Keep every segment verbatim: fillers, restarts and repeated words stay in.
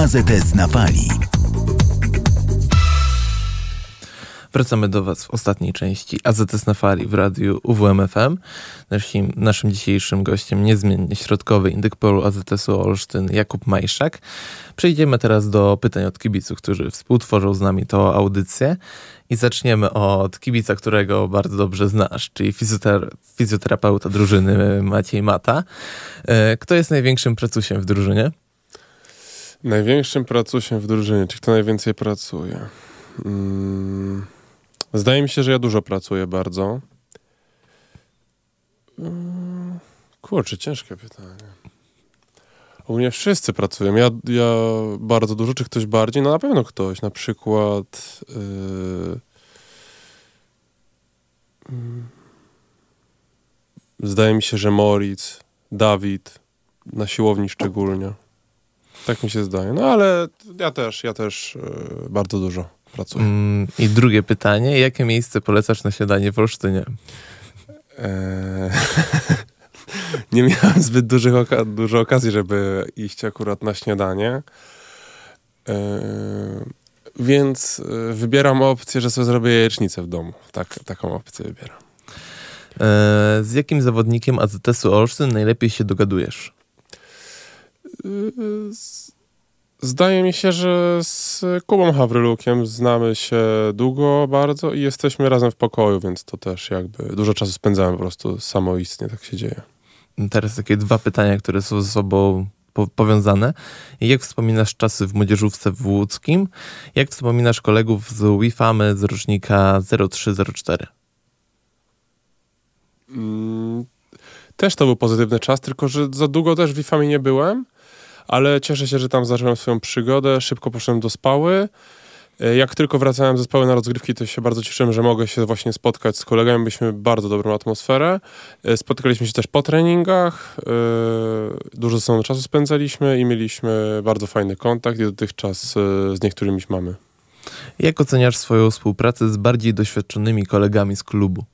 A Z S na fali. Wracamy do Was w ostatniej części A Z S na fali w radiu U W M F M. Naszym, naszym dzisiejszym gościem niezmiennie środkowy indyk polu A Z S-u Olsztyn Jakub Majszak. Przejdziemy teraz do pytań od kibiców, którzy współtworzą z nami tą audycję. I zaczniemy od kibica, którego bardzo dobrze znasz, czyli fizjoter- fizjoterapeuta drużyny Maciej Mata. Kto jest największym pracusiem w drużynie? Największym pracusiem w drużynie, czy kto najwięcej pracuje? Hmm. Zdaje mi się, że ja dużo pracuję bardzo. Hmm. Kurczę, ciężkie pytanie. U mnie wszyscy pracują. Ja, ja bardzo dużo, czy ktoś bardziej? No na pewno ktoś. Na przykład yy... zdaje mi się, że Moritz, Dawid, na siłowni szczególnie. Tak mi się zdaje. No ale ja też, ja też yy, bardzo dużo pracuję. Mm, I drugie pytanie. Jakie miejsce polecasz na śniadanie w Olsztynie? Eee... Nie miałem zbyt dużych oka- dużo okazji, żeby iść akurat na śniadanie. Yy, więc yy, wybieram opcję, że sobie zrobię jajecznicę w domu. Tak, taką opcję wybieram. Yy, z jakim zawodnikiem A Z S-u Olsztyn najlepiej się dogadujesz? Yy, z, zdaje mi się, że z Kubą Hawrylukiem znamy się długo bardzo i jesteśmy razem w pokoju, więc to też jakby dużo czasu spędzamy po prostu samoistnie, tak się dzieje. Teraz takie dwa pytania, które są ze sobą po- powiązane. Jak wspominasz czasy w młodzieżówce w Łódzkim? Jak wspominasz kolegów z WIFAMy z rocznika zero trzy zero cztery? Mm, też to był pozytywny czas, tylko że za długo też w WIFAMie nie byłem, ale cieszę się, że tam zacząłem swoją przygodę. Szybko poszedłem do Spały. Jak tylko wracałem ze Spały na rozgrywki, to się bardzo cieszyłem, że mogę się właśnie spotkać z kolegami. Mieliśmy bardzo dobrą atmosferę. Spotykaliśmy się też po treningach. Dużo ze sobą czasu spędzaliśmy i mieliśmy bardzo fajny kontakt i dotychczas z niektórymi mamy. Jak oceniasz swoją współpracę z bardziej doświadczonymi kolegami z klubu?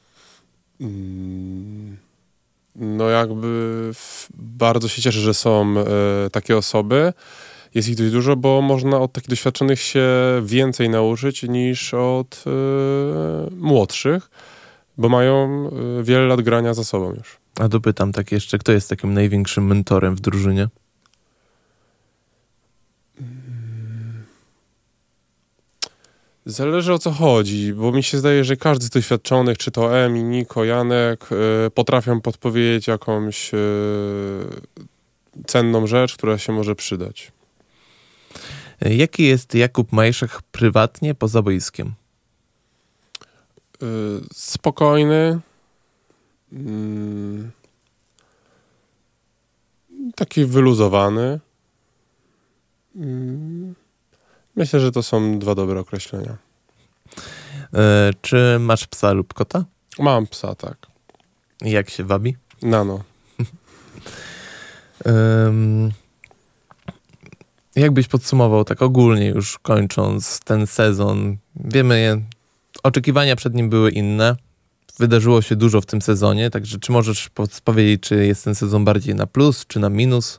No jakby bardzo się cieszę, że są takie osoby. Jest ich dość dużo, bo można od takich doświadczonych się więcej nauczyć niż od y, młodszych, bo mają y, wiele lat grania za sobą już. A dopytam tak jeszcze, kto jest takim największym mentorem w drużynie? Zależy o co chodzi, bo mi się zdaje, że każdy z doświadczonych, czy to Emi, Niko, Janek, y, potrafią podpowiedzieć jakąś y, cenną rzecz, która się może przydać. Jaki jest Jakub Majszak prywatnie poza boiskiem? Yy, spokojny. Yy, taki wyluzowany. Yy, myślę, że to są dwa dobre określenia. Yy, czy masz psa lub kota? Mam psa, tak. Jak się wabi? Nano. yy, Jak byś podsumował tak ogólnie już kończąc ten sezon? Wiemy, oczekiwania przed nim były inne. Wydarzyło się dużo w tym sezonie, także czy możesz powiedzieć, czy jest ten sezon bardziej na plus, czy na minus?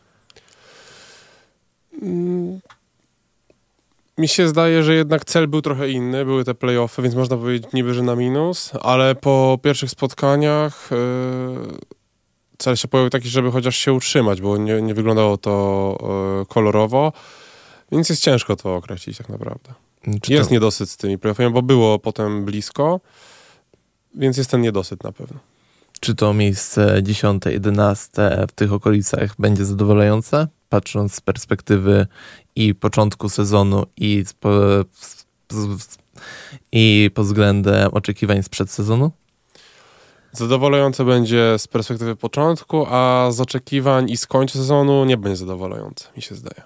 Mm. Mi się zdaje, że jednak cel był trochę inny, były te play-offy, więc można powiedzieć niby, że na minus, ale po pierwszych spotkaniach yy, cel się pojawił taki, żeby chociaż się utrzymać, bo nie, nie wyglądało to yy, kolorowo, więc jest ciężko to określić tak naprawdę. Czy jest to... niedosyt z tymi play-offami, bo było potem blisko, więc jest ten niedosyt na pewno. Czy to miejsce dziesiąte, jedenaste w tych okolicach będzie zadowalające, patrząc z perspektywy i początku sezonu i, z po, z, z, i pod względem oczekiwań sprzed sezonu? Zadowalające będzie z perspektywy początku, a z oczekiwań i z końca sezonu nie będzie zadowalające, mi się zdaje.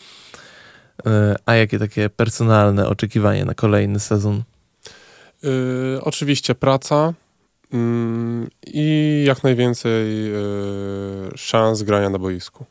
A jakie takie personalne oczekiwanie na kolejny sezon? Yy, oczywiście praca yy, i jak najwięcej yy, szans grania na boisku.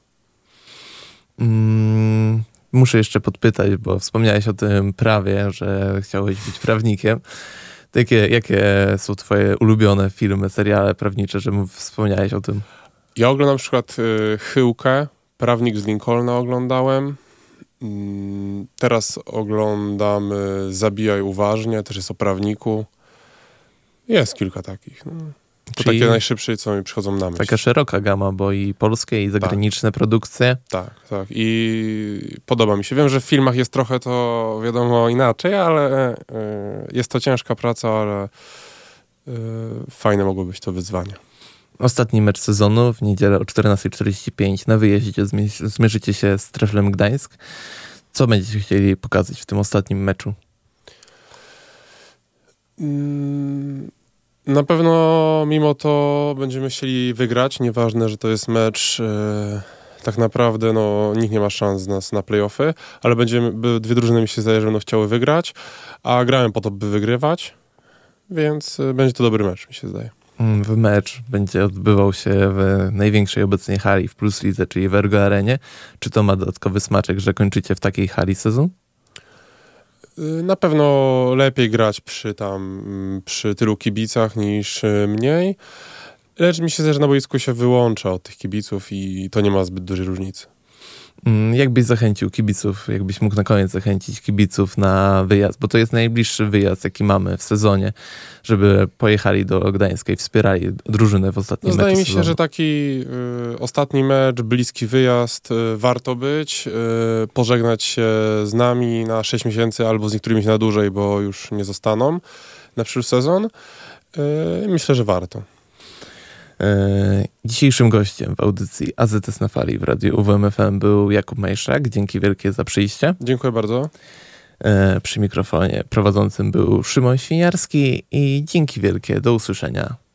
Mm, muszę jeszcze podpytać, bo wspomniałeś o tym prawie, że chciałeś być prawnikiem. Jakie, jakie są twoje ulubione filmy, seriale prawnicze, że wspomniałeś o tym? Ja oglądam na przykład yy, Chyłkę, Prawnik z Lincolna oglądałem. Mm, Teraz oglądamy Zabijaj uważnie, też jest o prawniku. Jest kilka takich. No. To Czyli takie najszybsze, co mi przychodzą na myśl. taka szeroka gama, bo i polskie, i zagraniczne produkcje. Tak, tak. I podoba mi się. Wiem, że w filmach jest trochę to, wiadomo, inaczej, ale y, jest to ciężka praca, ale y, fajne mogło być to wyzwanie. Ostatni mecz sezonu w niedzielę o czternasta czterdzieści pięć na wyjeździe zmie- zmierzycie się z Treflem Gdańsk. Co będziecie chcieli pokazać w tym ostatnim meczu? Mm, Na pewno mimo to będziemy chcieli wygrać. Nieważne, że to jest mecz, e, tak naprawdę no, nikt nie ma szans z nas na play-offy, ale będziemy, by, dwie drużyny mi się zdaje, że będą chciały wygrać, a grałem po to, by wygrywać, więc e, będzie to dobry mecz, mi się zdaje. Mm, W mecz będzie odbywał się w największej obecnie hali w Plus Lidze, czyli w Ergo Arenie. Czy to ma dodatkowy smaczek, że kończycie w takiej hali sezon? Y, Na pewno lepiej grać przy tam, mm, przy tylu kibicach niż y, mniej, lecz mi się zdaje, że na boisku się wyłącza od tych kibiców i to nie ma zbyt dużej różnicy. Mm, Jak byś zachęcił kibiców, jakbyś mógł na koniec zachęcić kibiców na wyjazd, bo to jest najbliższy wyjazd, jaki mamy w sezonie, żeby pojechali do Gdańska i wspierali drużynę w ostatnim No, meczu zdaje mi się, sezonu. że taki y, ostatni mecz, bliski wyjazd, y, warto być, y, pożegnać się z nami na sześć miesięcy albo z niektórymi na dłużej, bo już nie zostaną na przyszły sezon. Y, myślę, że warto. E, Dzisiejszym gościem w audycji A Z S na fali w radiu U W M F M był Jakub Majszak. Dzięki wielkie za przyjście. Dziękuję bardzo. E, Przy mikrofonie prowadzącym był Szymon Świniarski i dzięki wielkie. Do usłyszenia.